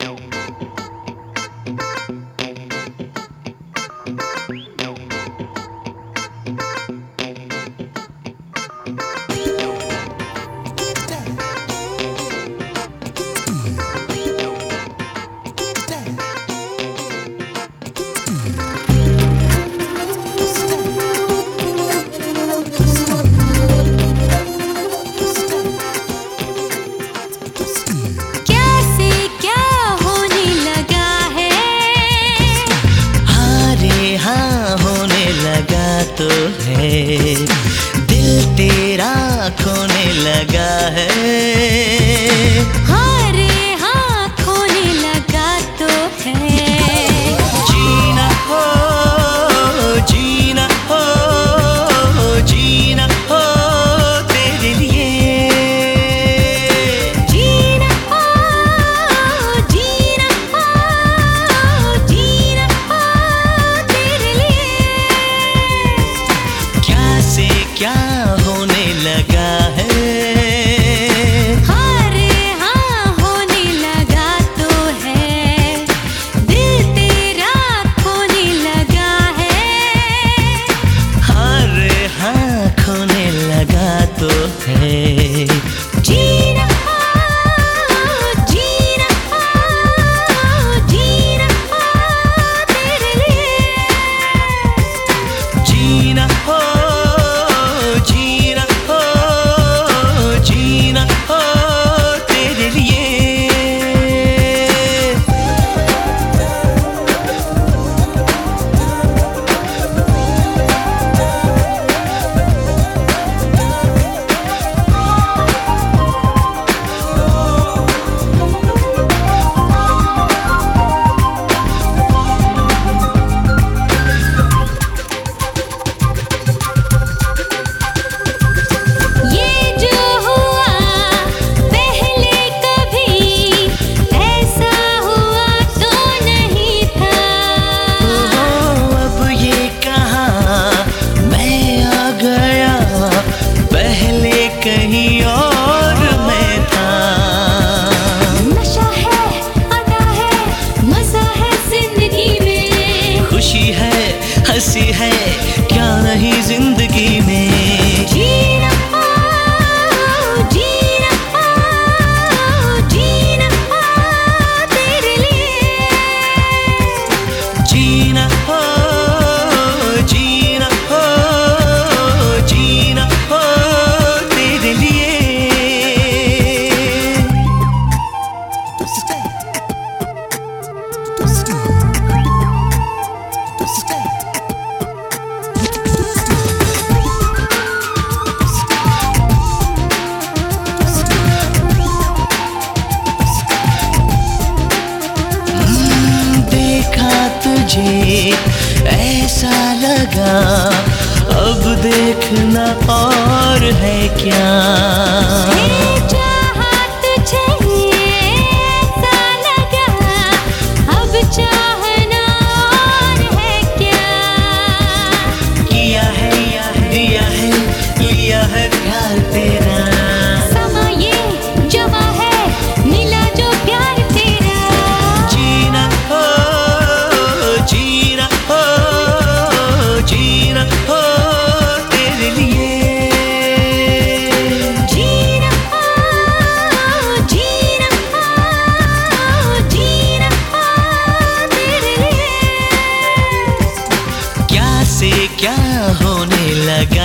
तो है दिल तेरा खोने लगा है। हाँ रे हाँ खोने लगा तो है। जीना हो जीना हो जीना हो तेरे लिए। जीना हो जीना हो जीना हो तेरे लिए। क्या से क्या होने लगा है। हाँ रे हाँ होने लगा तो है। दिल तेरा खोने लगा है। हाँ रे हाँ खोने लगा तो है। जीना हो जीना हो जीना हो तेरे लिए। जीना हो जीना हो जीना हो तेरे लिए। ये जो हुआ पहले कभी ऐसा हुआ तो नहीं था। अब ये कहाँ मैं आ गया पहले कहीं और मैं था। नशा है अदा है मजा है जिंदगी में। खुशी है हंसी है क्या नहीं जिंदगी में। जीना हो जीना हो जीना हो तेरे लिए। जीना हो जीना हो जीना हो तेरे लिए। देखा तुझे ऐसा लगा अब देखना और है क्या। चाहा तुझे ऐसा लगा अब चाहना और है क्या। किया है दिया है लिया है प्यार तेरा। समा ये जमा है मिला जो प्यार तेरा। जीना हो जीना हो जीना हो तेरे लिए। जीना हो जीना हो जीना हो तेरे लिए। क्या से क्या होने लगा